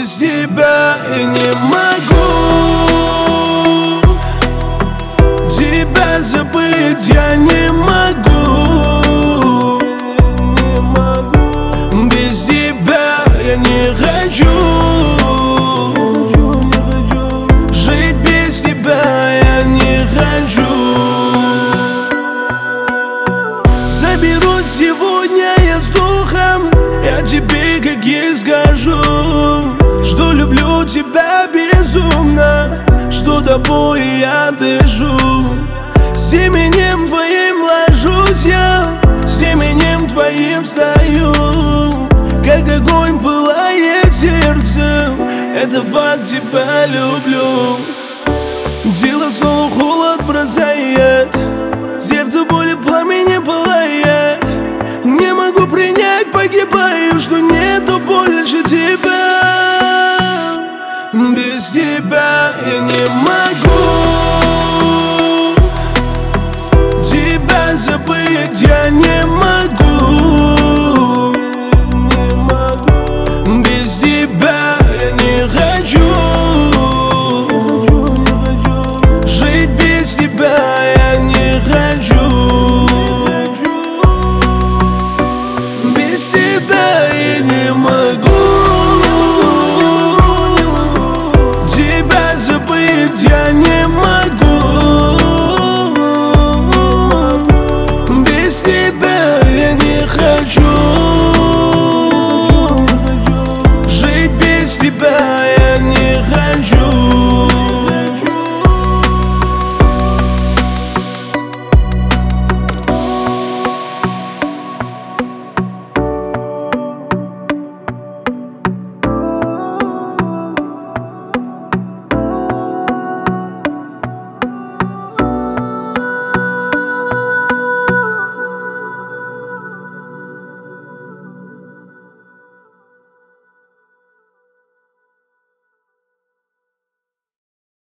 Без тебя я не могу тебя забыть, я не могу. Без тебя я не хочу. Жить без тебя я не хочу. Заберусь сегодня я с духом, я тебе как есть скажу, что люблю тебя безумно, что тобой я дышу. С именем твоим ложусь я, с именем твоим встаю. Как огонь пылает сердце, это факт, тебя люблю. Тело снова холод бросает, сердце боли пламени пылает. Не могу принять, погибаю, что нету больше тебя. Без тебя я не могу тебя забыть, я не могу. Без тебя я не хочу. Жить без тебя я не хочу. Без тебя я не могу тебя забыть, я не могу. Без тебя я не хочу. Жить без тебя я не хочу.